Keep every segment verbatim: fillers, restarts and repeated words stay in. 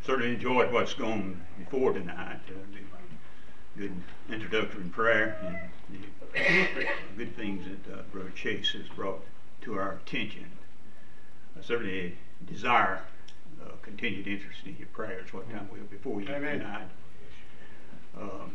certainly enjoyed what's gone before tonight. Uh, the good introductory prayer and the good things that uh, Brother Chase has brought to our attention. I certainly desire uh, continued interest in your prayers what time we'll before you Amen. tonight. Um,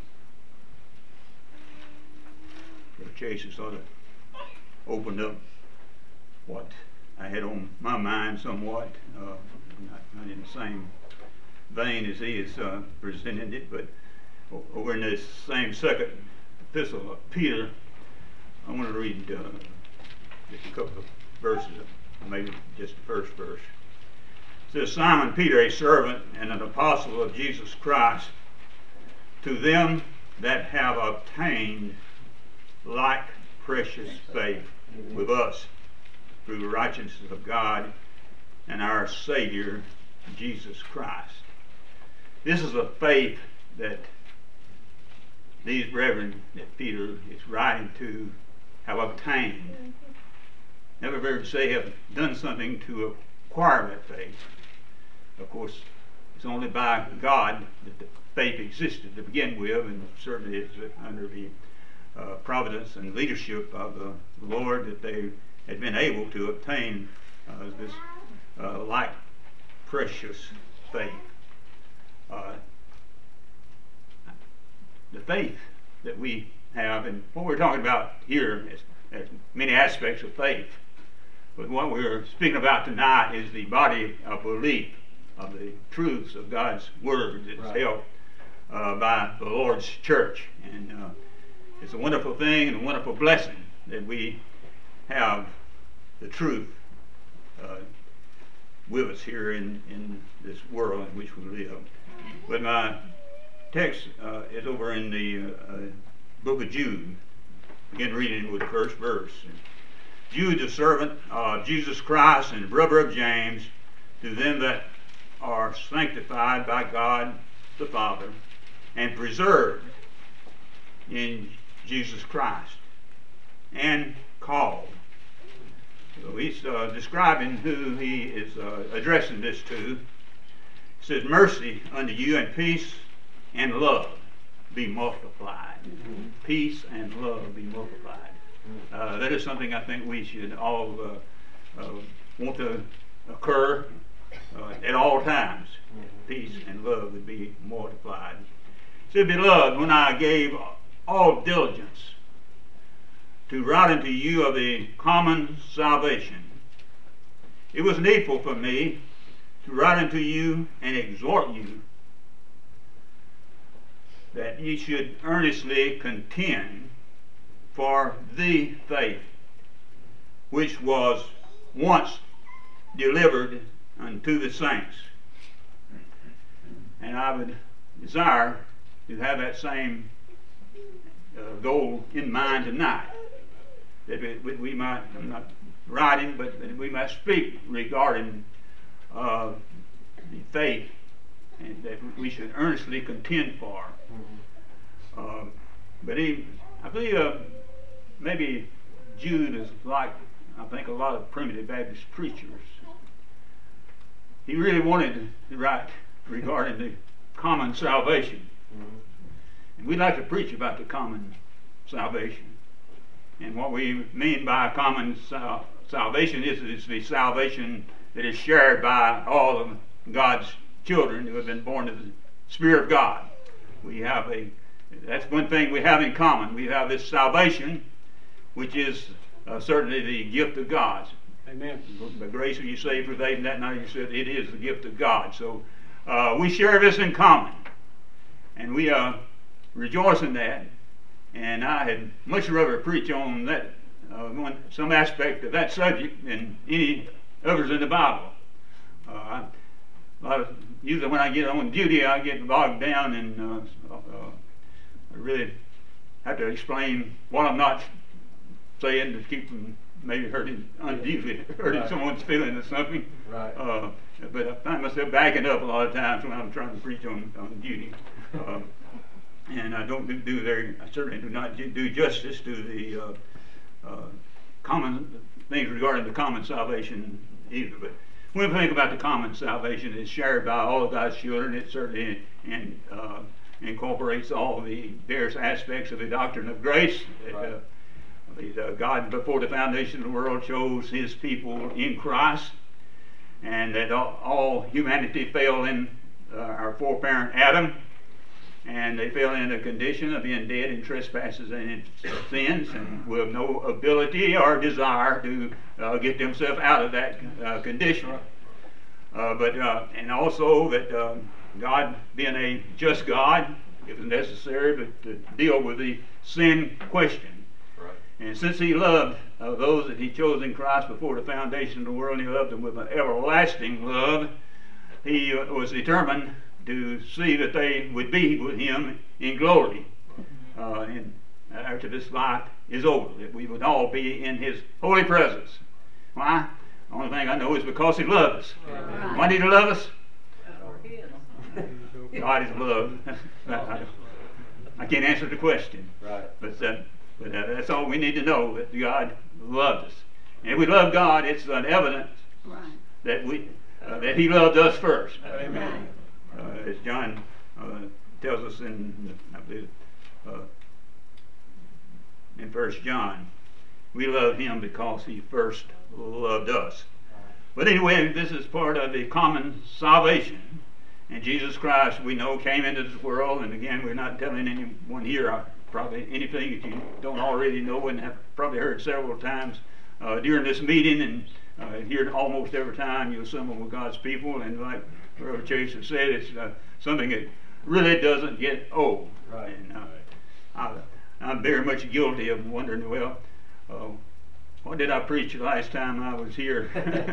Brother Chase has sort of opened up what I had on my mind somewhat, uh, not, not in the same vein as he has uh, presented it, but over in this same second epistle of Peter, I want to read uh, just a couple of verses, maybe just the first verse. It says, Simon Peter, a servant and an apostle of Jesus Christ, to them that have obtained like precious faith with us through the righteousness of God and our Savior, Jesus Christ. This is a faith that these brethren that Peter is writing to have obtained. Never heard say have done something to acquire that faith. Of course, it's only by God that the faith existed to begin with, and certainly it's under the uh, providence and leadership of the Lord that they had been able to obtain uh, this uh, like precious faith. Uh, the faith that we have, and what we're talking about here is, is many aspects of faith, but what we're speaking about tonight is the body of belief of the truths of God's Word that's Right. held uh, by the Lord's church. And uh, it's a wonderful thing and a wonderful blessing that we have the truth uh, with us here in, in this world in which we live. But my text uh, is over in the uh, book of Jude. Begin reading with the first verse. Jude, the servant of Jesus Christ and brother of James, to them that are sanctified by God the Father and preserved in Jesus Christ and called. So he's uh, describing who he is uh, addressing this to. He says, mercy unto you and peace and love be multiplied. Mm-hmm. Peace and love be multiplied. Mm-hmm. Uh, that is something I think we should all uh, uh, want to occur uh, at all times. Mm-hmm. Peace and love would be multiplied. It said, beloved, when I gave all diligence to write unto you of the common salvation, it was needful for me to write unto you and exhort you that ye should earnestly contend for the faith which was once delivered unto the saints. And I would desire to have that same uh, goal in mind tonight. That we, we might, I'm not writing, but that we might speak regarding uh, the faith and that we should earnestly contend for. Mm-hmm. uh, but he, I believe uh, maybe Jude is like, I think, a lot of primitive Baptist preachers. He really wanted to write regarding the common salvation. Mm-hmm. And we like to preach about the common salvation. And what we mean by common sal- salvation is, is the salvation that is shared by all of God's children who have been born of the Spirit of God. We have a, that's one thing we have in common. We have this salvation, which is uh, certainly the gift of God. Amen. By grace are you saved through faith, and that not you said it is the gift of God. So uh, we share this in common, and we uh, rejoice in that. And I had much rather preach on that, uh, one, some aspect of that subject than any others in the Bible. Uh, I, a lot of, usually when I get on duty, I get bogged down and uh, uh, I really have to explain what I'm not saying to keep from maybe hurting, unduly hurting right. someone's feeling or something. Right. Uh, but I find myself backing up a lot of times when I'm trying to preach on, on duty. Uh, and I don't do, do very, I certainly do not do justice to the uh, uh, common things regarding the common salvation either. But when we think about the common salvation that's shared by all of God's children, it certainly in, uh, incorporates all the various aspects of the doctrine of grace. That, right. uh, the, uh, God, before the foundation of the world, chose His people in Christ, and that all, all humanity fell in uh, our foreparent Adam, and they fell in a condition of being dead in trespasses and in sins, and with no ability or desire to uh, get themselves out of that uh, condition. Uh, but uh, and also that uh, God, being a just God, it was necessary to, to deal with the sin question. Right. And since He loved uh, those that He chose in Christ before the foundation of the world, and He loved them with an everlasting love, He uh, was determined to see that they would be with Him in glory uh, and after this life is over, that we would all be in His holy presence. Why? The only thing I know is because He loved us. Right. Why did He love us? God is love. I, I can't answer the question, Right. but, uh, but uh, that's all we need to know, that God loved us. And if we love God, it's an evidence Right. that we uh, that He loved us first. Amen. Uh, as John uh, tells us in, I believe, uh, in First John, we love Him because He first loved us. But anyway, this is part of the common salvation. And Jesus Christ, we know, came into this world, and again, we're not telling anyone here uh, probably anything that you don't already know and have probably heard several times uh, during this meeting, and uh, here almost every time you assemble with God's people. And like Brother Chase has said, it's uh, something that really doesn't get old. Right. And uh, I, I'm very much guilty of wondering, well, uh, what did I preach the last time I was here?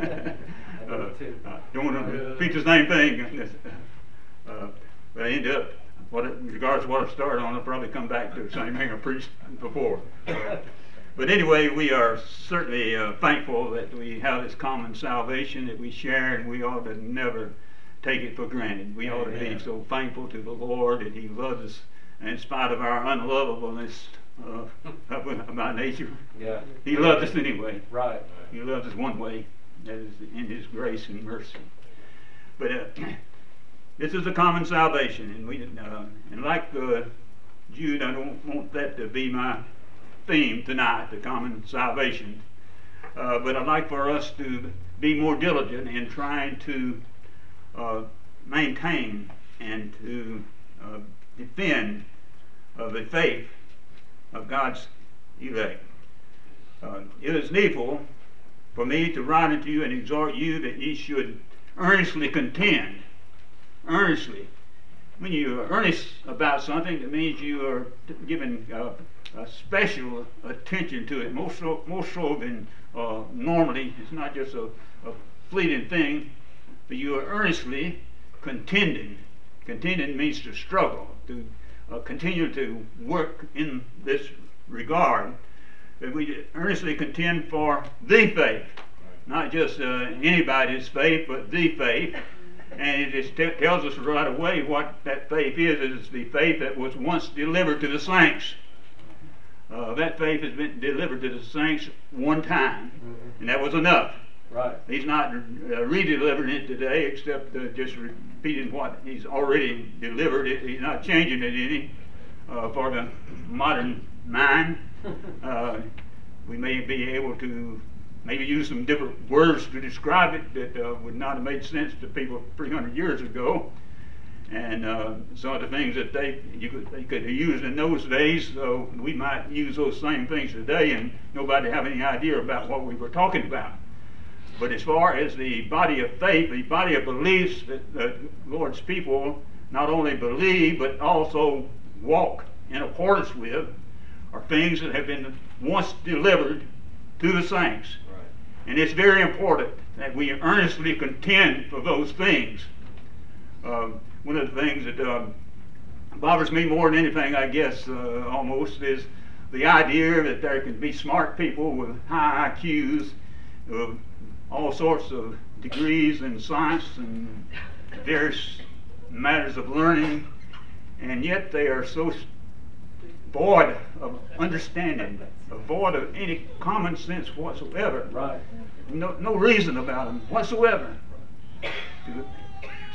uh, I don't want to preach the same thing. Uh, but I end up, what it, regardless of what I start on, I'll probably come back to the same thing I preached before. Uh, but anyway, we are certainly uh, thankful that we have this common salvation that we share, and we ought to never take it for granted. We ought to be so thankful to the Lord that He loves us in spite of our unlovableness uh, of our nature. Yeah. He loved us anyway. Right. He loves us one way, that is in His grace and mercy. But uh, this is a common salvation, and we uh, and like uh, Jude, I don't want that to be my theme tonight, the common salvation. Uh, but I'd like for us to be more diligent in trying to uh, maintain and to uh, defend uh, the faith of God's elect. Uh, it is needful for me to write unto you and exhort you that ye should earnestly contend. Earnestly. When you are earnest about something, it means you are giving uh, a special attention to it, more so, more so than uh, normally. It's not just a, a fleeting thing, but you are earnestly contending. Contending means to struggle, to uh, continue to work in this regard. That we earnestly contend for the faith, not just uh, anybody's faith, but the faith. And it just t- tells us right away what that faith is. It's the faith that was once delivered to the saints. Uh, that faith has been delivered to the saints one time, mm-hmm. and that was enough. Right. He's not uh, re-delivering it today, except uh, just repeating what He's already delivered. It. He's not changing it any uh, for the modern mind. Uh, we may be able to maybe use some different words to describe it that uh, would not have made sense to people three hundred years ago. And uh, some of the things that they you could, they could have used in those days, so we might use those same things today and nobody have any idea about what we were talking about. But as far as the body of faith, the body of beliefs that the Lord's people not only believe but also walk in accordance with, are things that have been once delivered to the saints. Right. And it's very important that we earnestly contend for those things. Uh, one of the things that uh, bothers me more than anything, I guess, uh, almost, is the idea that there can be smart people with high I Qs, uh, all sorts of degrees in science and various matters of learning, and yet they are so void of understanding, void of any common sense whatsoever. Right. No, no reason about them whatsoever.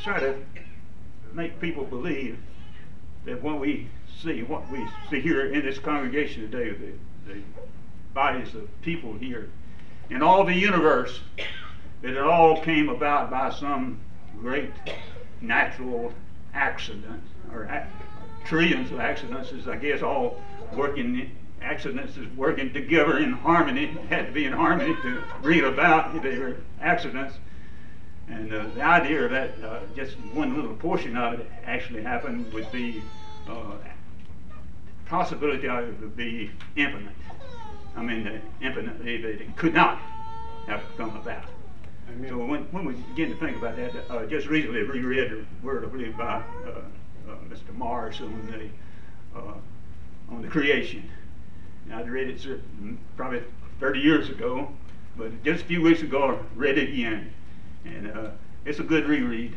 try to make people believe that what we see, what we see here in this congregation today, the, the bodies of people here, in all the universe, that it all came about by some great natural accident, or ac trillions of accidents, is I guess all working accidents is working together in harmony. It had to be in harmony to bring about. They were accidents. And uh, the idea of that, uh, just one little portion of it actually happened, would be uh, possibility of it would be infinite. I mean, uh, infinitely, that it could not have come about. Amen. So when, when we begin to think about that, uh, just recently reread a word, I believe, by uh, uh, Mister Morris on the uh, on the creation. And I'd read it probably thirty years ago, but just a few weeks ago I read it again. And uh, it's a good reread.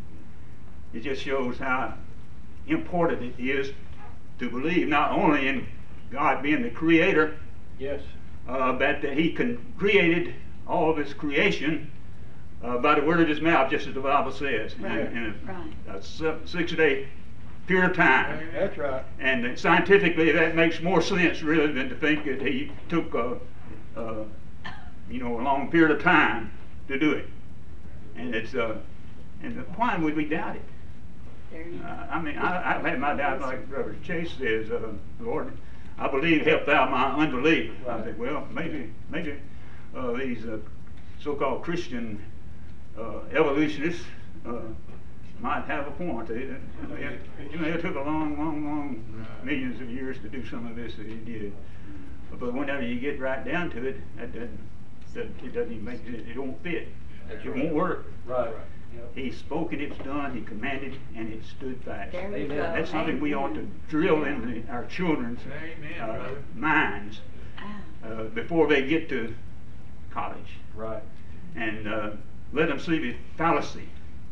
It just shows how important it is to believe not only in God being the creator, yes, uh, but that He con created all of His creation uh, by the word of His mouth, just as the Bible says, right. in, in a, right. a six-day period of time. That's right. And scientifically, that makes more sense really than to think that He took a, a you know a long period of time to do it. And it's uh, and why would we doubt it? Uh, I mean, I, I've had my doubts, like Brother Chase says, uh, Lord, I believe, help thou my unbelief. Right. I said, well, maybe, maybe uh, these uh, so-called Christian uh, evolutionists uh, might have a point. They, they, you know, it took a long, long, long millions of years to do some of this that He did. But whenever you get right down to it, that doesn't, it doesn't even make it, it don't fit. It won't work. Right. He spoke and it's done. He commanded and it stood fast. There you go. That's something we ought to drill into our children's uh, minds uh, before they get to college. Right. And uh, let them see the fallacy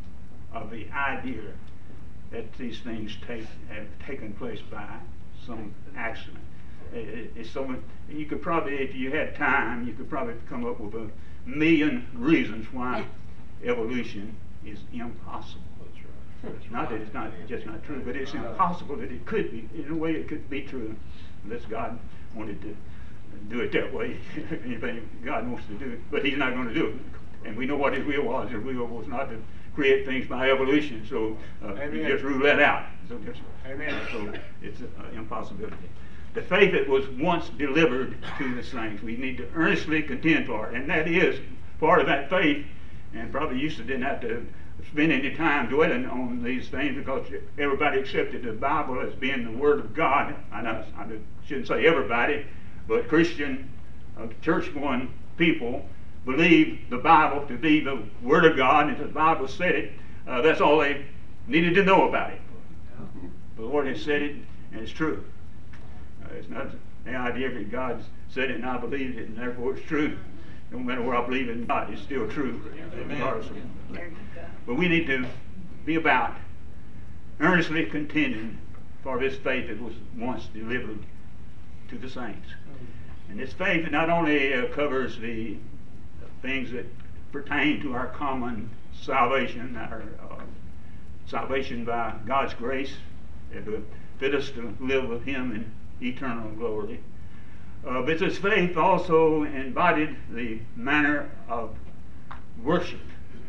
of the idea that these things take, have taken place by some accident. It, it's so, you could probably, if you had time, you could probably come up with a million reasons why evolution is impossible. That's right. Not that it's not just not true, but it's impossible that it could be. In a way, it could be true, unless God wanted to do it that way. Anything God wants to do it, but He's not going to do it. And we know what His will was. His will was not to create things by evolution. So uh, He just ruled that out. So, just, Amen. so it's an impossibility. The faith that was once delivered to the saints, we need to earnestly contend for it, and that is part of that faith. And probably used to didn't have to spend any time dwelling on these things because everybody accepted the Bible as being the Word of God. I, know, I shouldn't say everybody, but Christian, uh, church-going people believe the Bible to be the Word of God, and if the Bible said it, uh, that's all they needed to know about it. The Lord has said it, and it's true. Uh, it's not the idea that God said it and I believed it, and therefore it's true. No matter where I believe in God, it's still true. Regardless of There you go. But we need to be about earnestly contending for this faith that was once delivered to the saints. And this faith not only uh, covers the things that pertain to our common salvation, our uh, salvation by God's grace, that will fit us to live with Him in eternal glory. Uh, but this faith also embodied the manner of worship.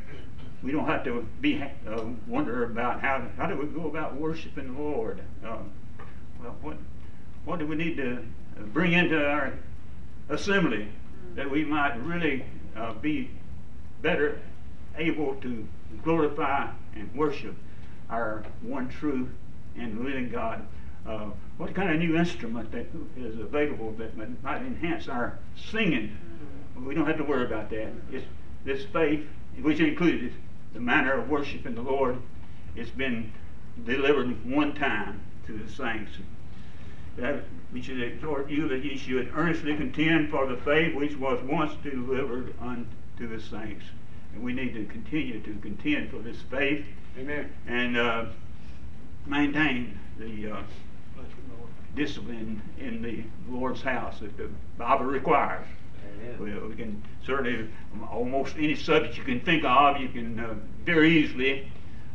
We don't have to be uh, wonder about how how do we go about worshiping the Lord. Uh, well, what what do we need to bring into our assembly that we might really uh, be better able to glorify and worship our one true and living God? Uh, what kind of new instrument that is available that might enhance our singing? We don't have to worry about that. It's this faith, which included the manner of worshiping the Lord, it's been delivered one time to the saints. That we should exhort you that ye should earnestly contend for the faith which was once delivered unto the saints. And we need to continue to contend for this faith. Amen. And uh, maintain the uh, discipline in the Lord's house that the Bible requires. Well, we can certainly, almost any subject you can think of, you can uh, very easily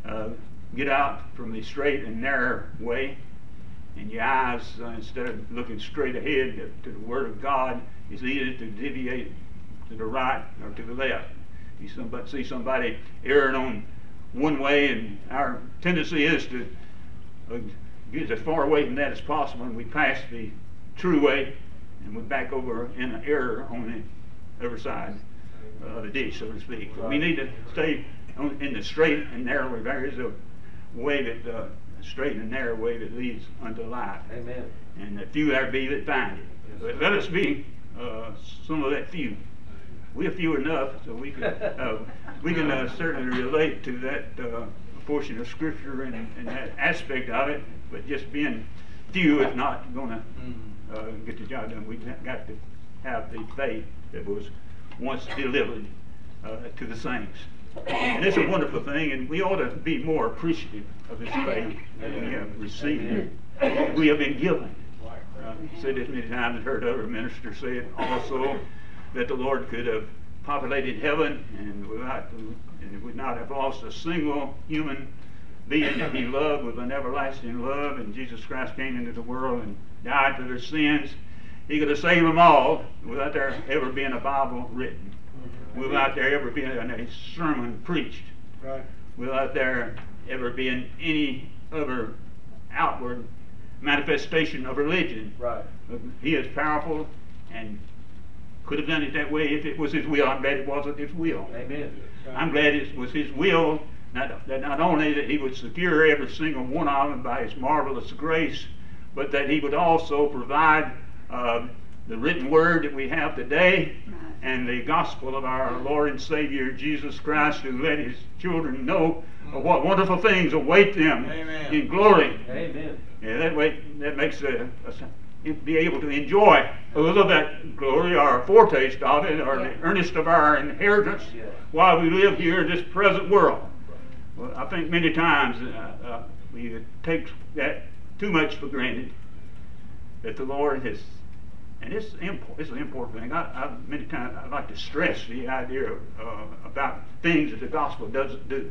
uh, get out from the straight and narrow way, and your eyes, uh, instead of looking straight ahead to, to the Word of God, it's easy to deviate to the right or to the left. You somebody, see somebody erring on one way, and our tendency is to uh, get as far away from that as possible, and we pass the true way, and we back over in an error on the other side of the ditch, so to speak. So we need to stay on, in the straight and narrow way. There is a way that, uh, a straight and narrow way that leads unto life. Amen. And the few there be that find it. But let us be uh, some of that few. We're few enough, so we can uh, we can uh, certainly relate to that uh, portion of Scripture and, and that aspect of it. But just being few is not going to uh, get the job done. We've got to have the faith that was once delivered uh, to the saints. And it's a wonderful thing, and we ought to be more appreciative of this faith that we have received, we have been given. Uh, I've said this many times, and heard other ministers say it also, that the Lord could have populated heaven and without, and would not have lost a single human being that He loved with an everlasting love, and Jesus Christ came into the world and died for their sins. He could have saved them all without there ever being a Bible written, without there ever being a sermon preached, right, without there ever being any other outward manifestation of religion. Right. He is powerful and could have done it that way if it was His will. I'm glad it wasn't His will. Amen. I'm glad it was His will not, that not only that He would secure every single one of them by His marvelous grace, but that He would also provide uh, the written word that we have today and the gospel of our Lord and Savior Jesus Christ, who let His children know of what wonderful things await them Amen. in glory. Amen. Yeah, that way that makes a, a, be able to enjoy a little of that glory, or a foretaste of it, or the earnest of our inheritance Yeah. while we live here in this present world. Well, I think many times uh, uh, we take that too much for granted, that the Lord has, and it's, impor- it's an important thing. I, I, many times I like to stress the idea of, uh, about things that the gospel doesn't do.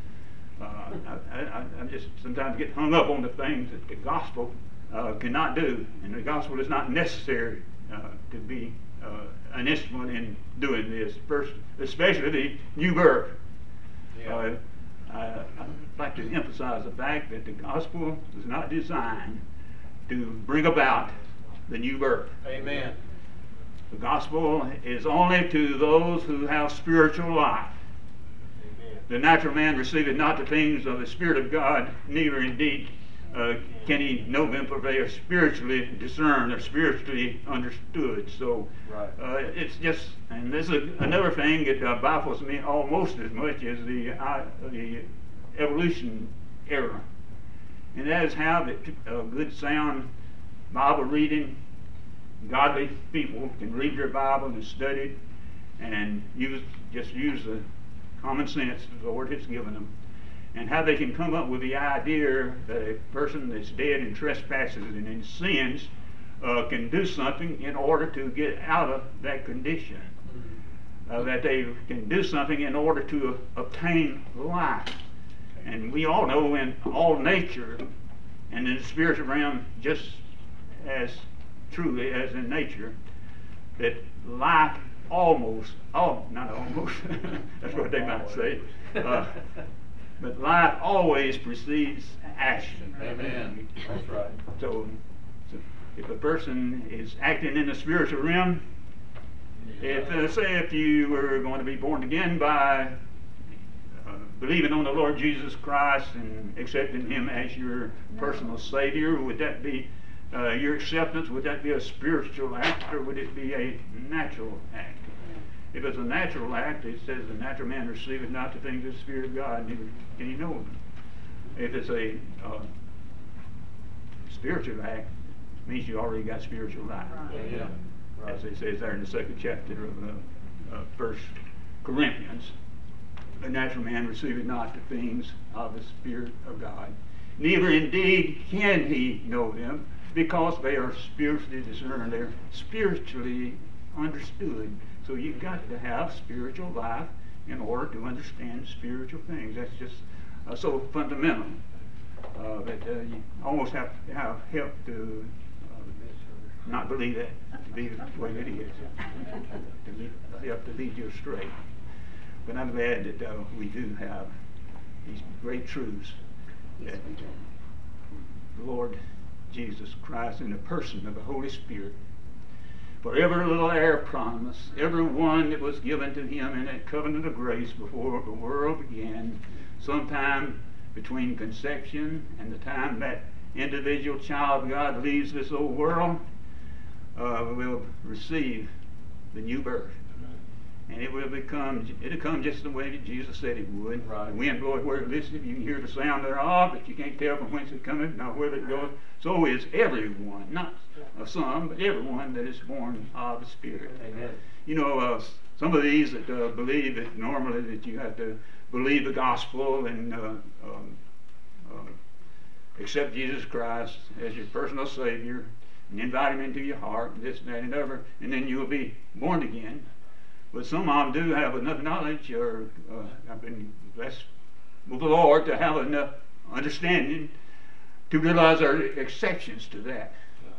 Uh, I, I, I just sometimes get hung up on the things that the gospel uh, cannot do, and the gospel is not necessary uh, to be uh, an instrument in doing this, first, especially the new birth. Yeah. Uh, I, I'd like to emphasize the fact that the gospel is not designed to bring about the new birth. Amen. The gospel is only to those who have spiritual life. The natural man receiveth not the things of the Spirit of God, neither indeed uh, can he know them, for they are spiritually discerned or spiritually understood. So Right. uh, it's just, and this is another thing that uh, baffles me almost as much as the uh, the evolution era, and that is how that uh, good sound Bible reading, godly people can read their Bible and study it, and use just use the common sense the Lord has given them, and how they can come up with the idea that a person that's dead in trespasses and in sins uh, can do something in order to get out of that condition, uh, that they can do something in order to uh, obtain life. And we all know in all nature and in the spiritual realm just as truly as in nature that life almost, oh, not almost, that's what they might say, uh, but life always precedes action. Amen. That's right. So, so if a person is acting in the spiritual realm, if uh, say if you were going to be born again by uh, believing on the Lord Jesus Christ and accepting Him as your personal Savior, would that be uh, your acceptance? Would that be a spiritual act, or would it be a natural act? If it's a natural act, it says the natural man receiveth not the things of the Spirit of God, neither can he know them. If it's a uh, spiritual act, it means you already got spiritual life. Right. Yeah. Right. As it says there in the second chapter of uh, uh, First Corinthians, the natural man receiveth not the things of the Spirit of God, neither indeed can he know them, because they are spiritually discerned. They're spiritually understood. So you've got to have spiritual life in order to understand spiritual things. That's just uh, so fundamental uh, that uh, you almost have to have help to uh, not believe that to be the way it is, to lead, help to lead you astray. But I'm glad that uh, we do have these great truths that the Lord Jesus Christ in the person of the Holy Spirit, for every little heir promise, every one that was given to him in that covenant of grace before the world began, sometime between conception and the time that individual child of God leaves this old world, uh, will receive the new birth. And it will become, it'll come just the way that Jesus said it would. Right. The wind bloweth where it listeth, you can hear the sound thereof, but you can't tell from whence it cometh, nor whither it goeth. So is everyone, not uh, some, but everyone that is born of the Spirit. Amen. You know, uh, some of these that uh, believe that normally that you have to believe the gospel and uh, um, uh, accept Jesus Christ as your personal Savior and invite Him into your heart, and this, and that, and other, and then you will be born again. But some of them do have enough knowledge, or uh, have been blessed with the Lord to have enough understanding to realize there are exceptions to that.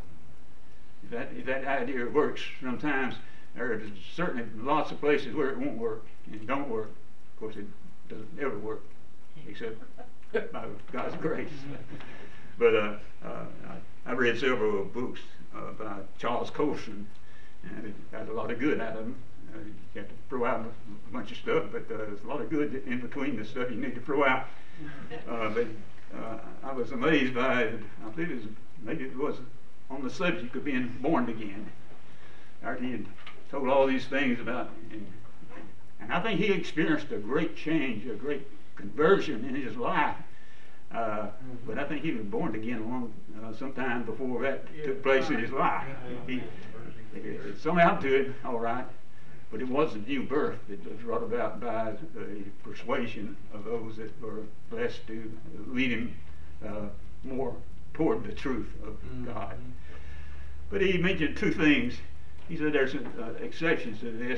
If that, if that idea works, sometimes there are certainly lots of places where it won't work and don't work. Of course, it doesn't ever work except by God's grace. But uh, uh, I, I've read several books uh, by Charles Colson, and it has a lot of good out of them. Uh, you have to throw out a bunch of stuff, but uh, there's a lot of good in between the stuff you need to throw out. Uh, but uh, I was amazed by, I believe it was, maybe it was on the subject of being born again. After he had told all these things about, and, and I think he experienced a great change, a great conversion in his life. Uh, but I think he was born again a long, uh, sometime before that took place in his life. He, he, somehow to it, all right. But it was a new birth that was brought about by the persuasion of those that were blessed to lead him uh, more toward the truth of mm-hmm. God. But he mentioned two things. He said there's uh, exceptions to this.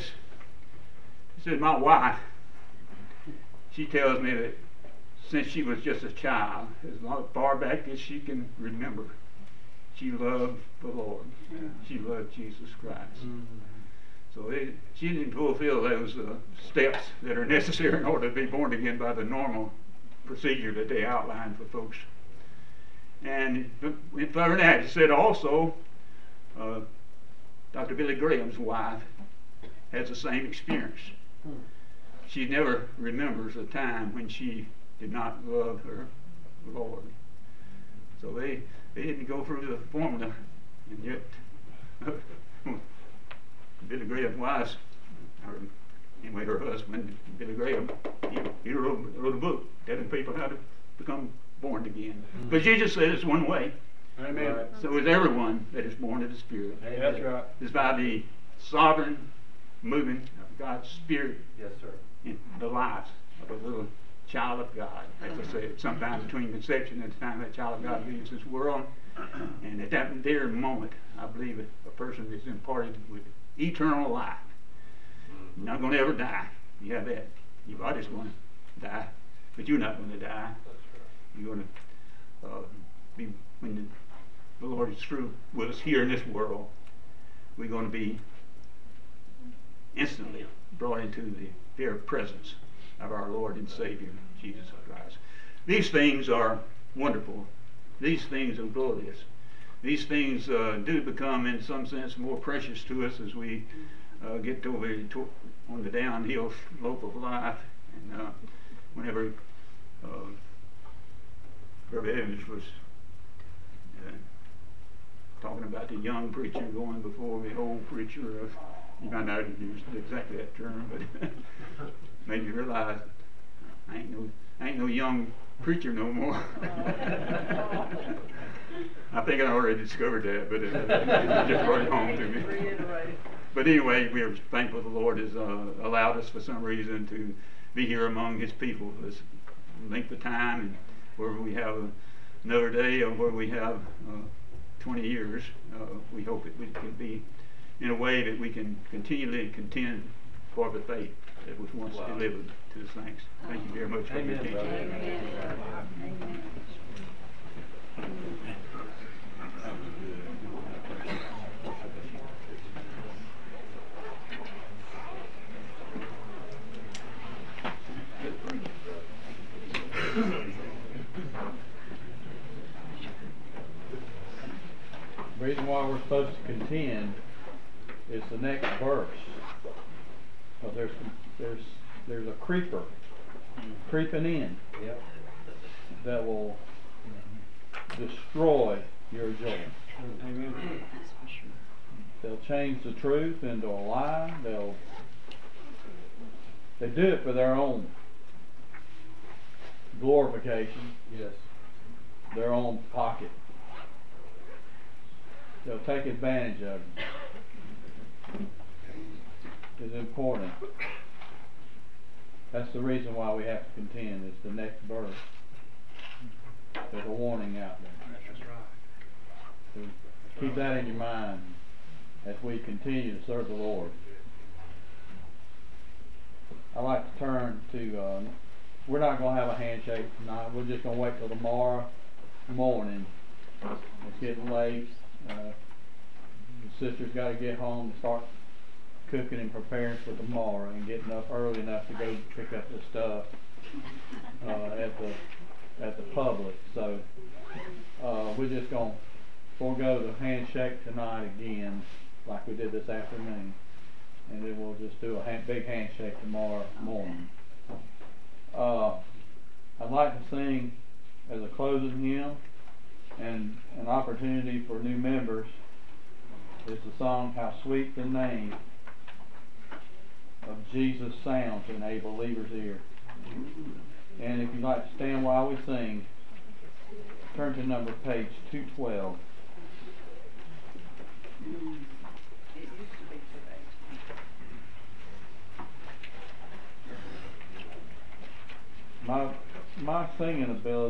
He said, my wife, she tells me that since she was just a child, as long, far back as she can remember, she loved the Lord. Yeah. She loved Jesus Christ. Mm-hmm. So it, she didn't fulfill those uh, steps that are necessary in order to be born again by the normal procedure that they outline for folks. And in further that, he said also, uh, Doctor Billy Graham's wife has the same experience. She never remembers a time when she did not love her Lord. So they, they didn't go through the formula, and yet Billy Graham's wife, or anyway her husband, Billy Graham, he, he wrote, wrote a book telling people how to become born again. Mm-hmm. But Jesus said it's one way. Amen. Right. So is everyone that is born of the Spirit. Amen. That's right. It's by the sovereign moving of God's Spirit yes, sir. In the lives of a little child of God. As I said, sometime between conception and the time that child of God leaves this world. And at that very moment, I believe a person is imparted with eternal life. You're not going to ever die. You have that. Your body's going to die, but you're not going to die. You're going to uh, be, when the, the Lord is through with us here in this world, we're going to be instantly brought into the very presence of our Lord and Savior, Jesus Christ. These things are wonderful. These things are glorious. These things uh, do become, in some sense, more precious to us as we uh, get over to, on the downhill slope of life. And uh, whenever uh, Brother Evans was uh, talking about the young preacher going before the old preacher, uh, you might not have used exactly that term, but made me realize I ain't no, I ain't no young preacher no more. I think I already discovered that, but it, it just brought it home to me. But anyway, we are thankful the Lord has uh, allowed us for some reason to be here among His people for this length of time, and where we have another day or where we have uh, twenty years, uh, we hope it, it can be in a way that we can continually contend for the faith that was once wow. delivered to the saints. Thank you very much for your attention. The reason why we're supposed to contend is the next verse. Because there's, there's, there's a creeper creeping in Yep. that will destroy your joy. They'll change the truth into a lie. They'll they do it for their own glorification, Yes. their own pocket. They'll take advantage of it. It's important. That's the reason why we have to contend. It's the next verse. There's a warning out there. That's right. So keep that in your mind as we continue to serve the Lord. I like to turn to, uh, we're not going to have a handshake tonight. We're just going to wait till tomorrow morning. It's getting late. Uh, the sister's got to get home to start cooking and preparing for tomorrow and getting up early enough to go pick up the stuff uh, at the at the public. So uh, we're just going to forego the handshake tonight again, like we did this afternoon, and then we'll just do a hand, big handshake tomorrow morning. Uh, I'd like to sing as a closing hymn, and an opportunity for new members is the song "How Sweet the Name of Jesus Sounds in a Believer's Ear." And if you'd like to stand while we sing, turn to number page two twelve. My my singing ability